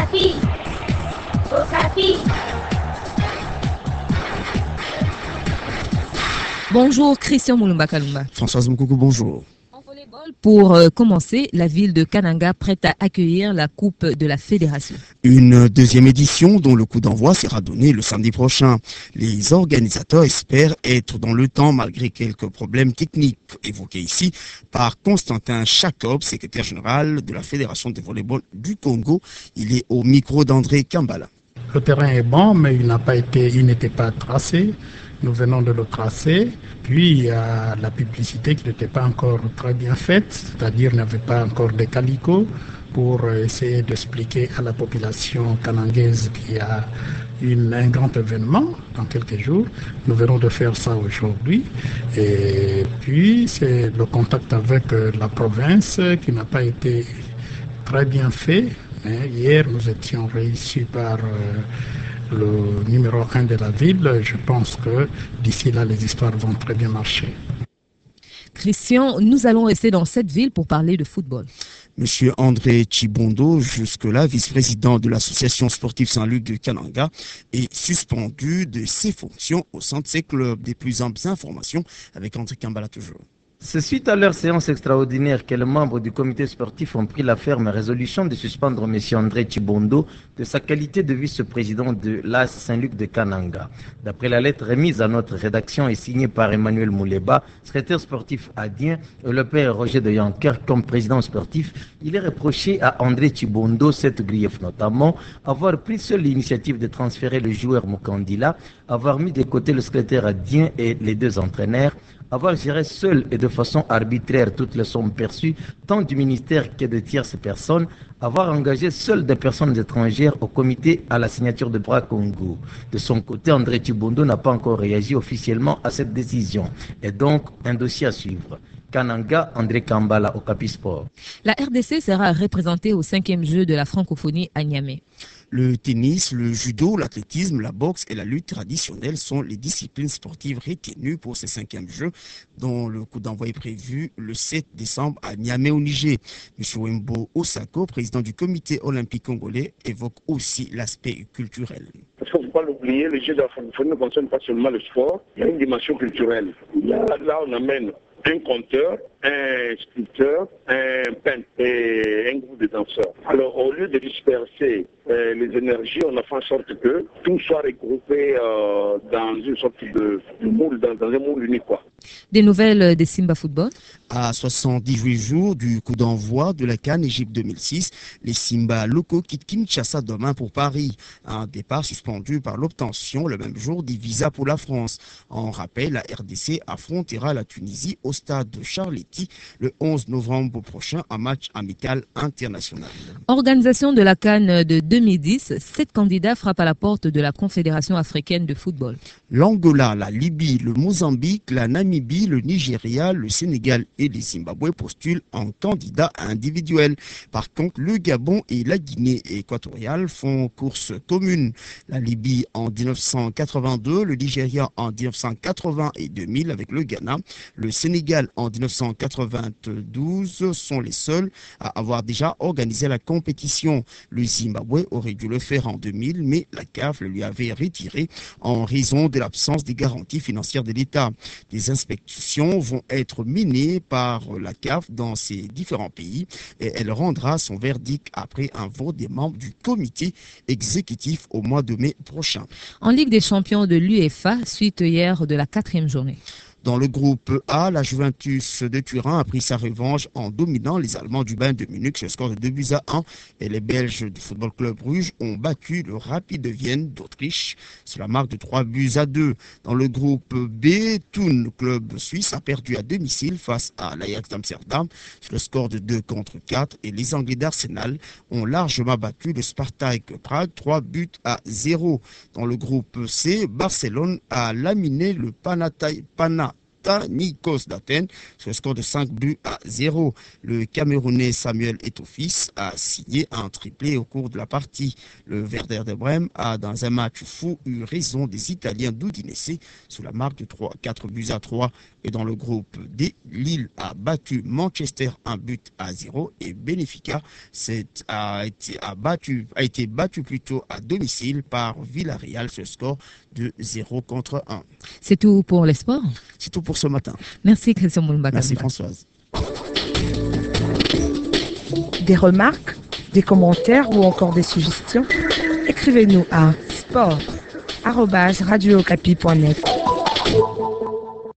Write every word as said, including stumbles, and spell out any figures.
Okapi. Okapi. Bonjour Christian Moulumba Kalumba. Françoise Moukoukou, bonjour. En volleyball, pour euh, commencer, la ville de Kananga prête à accueillir la Coupe de la Fédération. Une deuxième édition dont le coup d'envoi sera donné le samedi prochain. Les organisateurs espèrent être dans le temps malgré quelques problèmes techniques évoqués ici par Constantin Jacob, secrétaire général de la Fédération de volleyball du Congo. Il est au micro d'André Kambala. Le terrain est bon, mais il n'a pas été, il n'était pas tracé. Nous venons de le tracer. Puis il y a la publicité qui n'était pas encore très bien faite, c'est-à-dire n'avait pas encore de calico pour essayer d'expliquer à la population kanangaise qu'il y a une, un grand événement dans quelques jours. Nous venons de faire ça aujourd'hui. Et puis c'est le contact avec la province qui n'a pas été très bien fait. Hier, nous étions réussis par euh, le numéro un de la ville. Je pense que d'ici là, les histoires vont très bien marcher. Christian, nous allons rester dans cette ville pour parler de football. Monsieur André Chibondo, jusque-là vice-président de l'association sportive Saint-Luc de Kananga, est suspendu de ses fonctions au sein de ses clubs. Des plus amples informations avec André Kambala toujours. C'est suite à leur séance extraordinaire que les membres du comité sportif ont pris la ferme résolution de suspendre M. André Chibondo de sa qualité de vice-président de l'A S Saint-Luc de Kananga. D'après la lettre remise à notre rédaction et signée par Emmanuel Mouleba, secrétaire sportif adien, et le père Roger de Yanker comme président sportif, il est reproché à André Chibondo cette grief, notamment avoir pris seul l'initiative de transférer le joueur Mukandila, avoir mis de côté le secrétaire adien et les deux entraîneurs, avoir géré seul et de façon arbitraire toutes les sommes perçues, tant du ministère que de tierces personnes, avoir engagé seul des personnes étrangères au comité à la signature de Bras Congo. De son côté, André Chibondo n'a pas encore réagi officiellement à cette décision. Et donc, un dossier à suivre. Kananga, André Kambala, Okapi Sport. La R D C sera représentée au cinquième jeu de la francophonie à Niamey. Le tennis, le judo, l'athlétisme, la boxe et la lutte traditionnelle sont les disciplines sportives retenues pour ces cinquièmes Jeux, dont le coup d'envoi est prévu le sept décembre à Niamey au Niger. M. Wembo Osako, président du comité olympique congolais, évoque aussi l'aspect culturel. Parce qu'il ne faut pas l'oublier, les Jeux de la francophonie ne concernent pas seulement le sport, il y a une dimension culturelle. Là, là on amène un conteur, un sculpteur, un peintre et un groupe de danseurs. Alors, au lieu de disperser euh, les énergies, on a fait en sorte que tout soit regroupé euh, dans une sorte de, de moule, dans, dans un moule unique, quoi. Des nouvelles de Simba Football. À soixante-dix-huit jours du coup d'envoi de la CAN Égypte deux mille six, les Simba locaux quittent Kinshasa demain pour Paris. Un départ suspendu par l'obtention le même jour des visas pour la France. En rappel, la R D C affrontera la Tunisie au stade de Charletti le onze novembre prochain, un match amical international. Organisation de la CAN de deux mille dix, sept candidats frappent à la porte de la Confédération africaine de football. L'Angola, la Libye, le Mozambique, la Namibie, le Nigeria, le Sénégal et le Zimbabwe postulent en candidat individuel. Par contre, le Gabon et la Guinée équatoriale font course commune. La Libye en mille neuf cent quatre-vingt-deux, le Nigeria en mille neuf cent quatre-vingts et deux mille avec le Ghana, le Sénégal en mille neuf cent quatre-vingt-douze sont les seuls à avoir déjà organisé la compétition. Le Zimbabwe aurait dû le faire en deux mille, mais la C A F le lui avait retiré en raison de l'absence des garanties financières de l'État. Des inspections vont être menées par la C A F dans ces différents pays et elle rendra son verdict après un vote des membres du comité exécutif au mois de mai prochain. En Ligue des champions de l'UEFA, suite hier de la quatrième journée. Dans le groupe A, la Juventus de Turin a pris sa revanche en dominant les Allemands du Bayern de Munich sur le score de deux buts à un et les Belges du Football Club Bruges ont battu le Rapid de Vienne d'Autriche sur la marque de trois buts à deux. Dans le groupe B, Thun, le club suisse, a perdu à domicile face à l'Ajax d'Amsterdam sur le score de deux contre quatre et les Anglais d'Arsenal ont largement battu le Spartak Prague trois buts à zéro. Dans le groupe C, Barcelone a laminé le Panathinaikos Nikos d'Athènes sur le score de cinq buts à zéro. Le Camerounais Samuel Eto'o-Fils a signé un triplé au cours de la partie. Le Werder de Brême a, dans un match fou, eu raison des Italiens d'Udinese sous la marque de trois, quatre buts à trois. Et dans le groupe D, Lille a battu Manchester un but à zéro et Benfica a été, a battu, a été battu plutôt à domicile par Villarreal, ce score de zéro contre un. C'est tout pour les sports. C'est tout pour ce matin. Merci Christian Moulumba. Merci Françoise. Des remarques, des commentaires ou encore des suggestions, écrivez-nous à sport arobase radio okapi point net.